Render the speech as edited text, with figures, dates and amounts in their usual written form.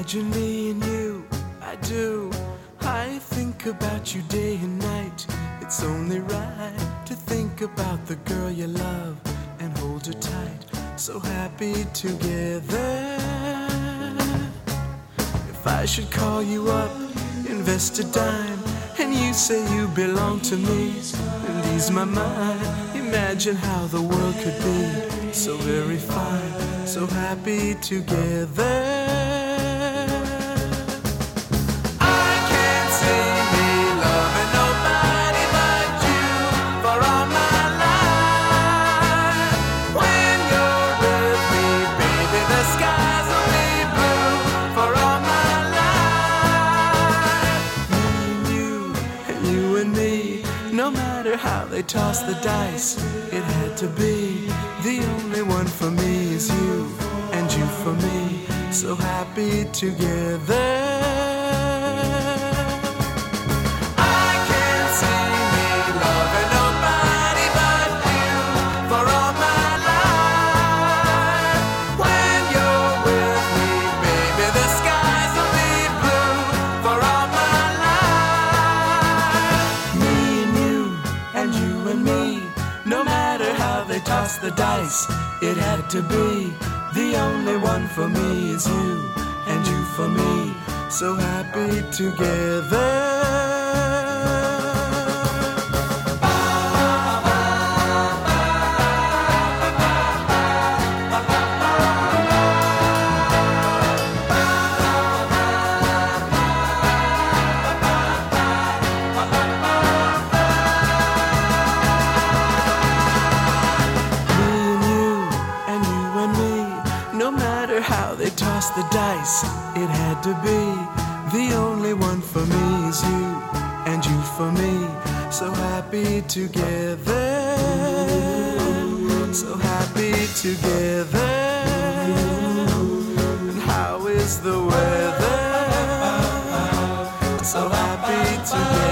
Imagine me and you, I do. I think about you day and night. It's only right to think about the girl you love and hold her tight. So happy together. If I should call you up, invest a dime, and you say you belong to me, and ease my mind. Imagine how the world could be so very fine, so happy together. No matter how they toss the dice, it had to be. The only one for me is you, and you for me, so happy together. No matter how they toss the dice, it had to be. The only one for me is you, and you for me, so happy together. No matter how they toss the dice, it had to be. The only one for me is you, and you for me, so happy together. So happy together. And how is the weather? So happy together.